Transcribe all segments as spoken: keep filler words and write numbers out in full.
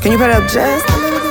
Can you put it up just a little bit?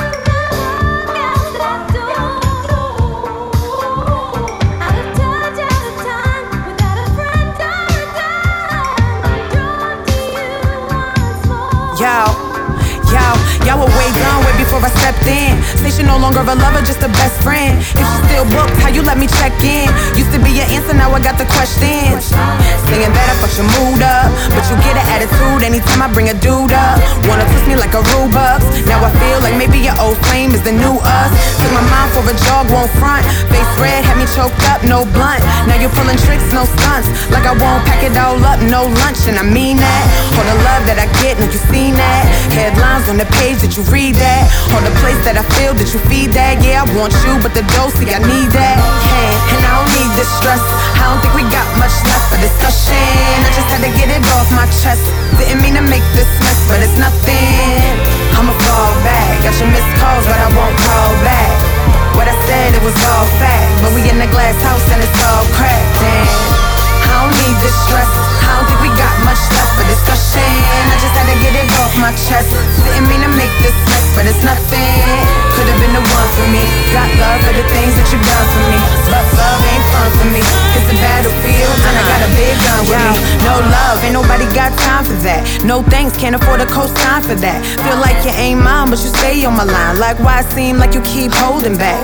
Yo, yo, y'all were way done way before I stepped in. Say she no longer a lover, just a best friend. If she still booked, how you let me check in? Used to be your answer, now I got the questions. Saying that I fucked your mood up, but you get an attitude anytime I bring a dude up. Wanna twist me like a Rubux. Now I feel like maybe your old flame is the new us. Took my mind for a jog, won't front. Face red, had me choked up, no blunt. Now you're pulling tricks, no stunts. Like I won't pack it all up, no lunch, and I mean that. All the love that I get, now you seen that. Headlines on the page that you read that. All the place that I feel that you feed that. Yeah, I want you, but the dose, see, I need that. Hey, and I don't need this stress. I don't think we got much left for discussion. I just had to get it off my chest. Didn't mean to make this mess, but it's nothing. I'ma fall back. Got your missed calls, but I won't call back. What I said, it was all fact, but we in the glass house and it's all cracked. Damn, I don't need this stress. I don't think we got much left for discussion. I just had to get it off my chest. Didn't mean to make this mess, but it's nothing. Could've been the one for me. Got love for the things that you done for me, but love ain't fun for me. It's a battlefield and I got a big gun with me. No love, ain't nobody got time for that. No thanks, can't afford a co-sign for that. Feel like you ain't mine, but you stay on my line. Like why it seem like you keep holding back?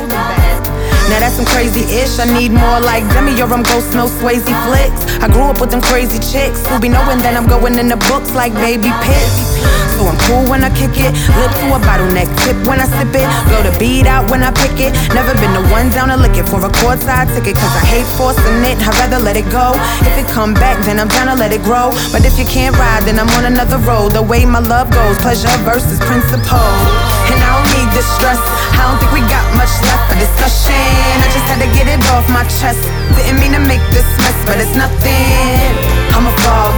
Now that's some crazy-ish. I need more like Demi or I'm Ghost, no Swayze flicks. I grew up with them crazy chicks who be knowing that I'm going in the books like baby pigs. So I'm cool when I kick it, lip to a bottleneck, tip when I sip it, blow the beat out when I pick it. Never been the one down to lick it for a courtside ticket, cause I hate forcing it, I'd rather let it go. If it come back, then I'm down to let it grow. But if you can't ride, then I'm on another road. The way my love goes, pleasure versus principle. And I don't need this stress. I don't think we got much left for discussion. I just had to get it off my chest. Didn't mean to make this mess, but it's nothing. I'ma fall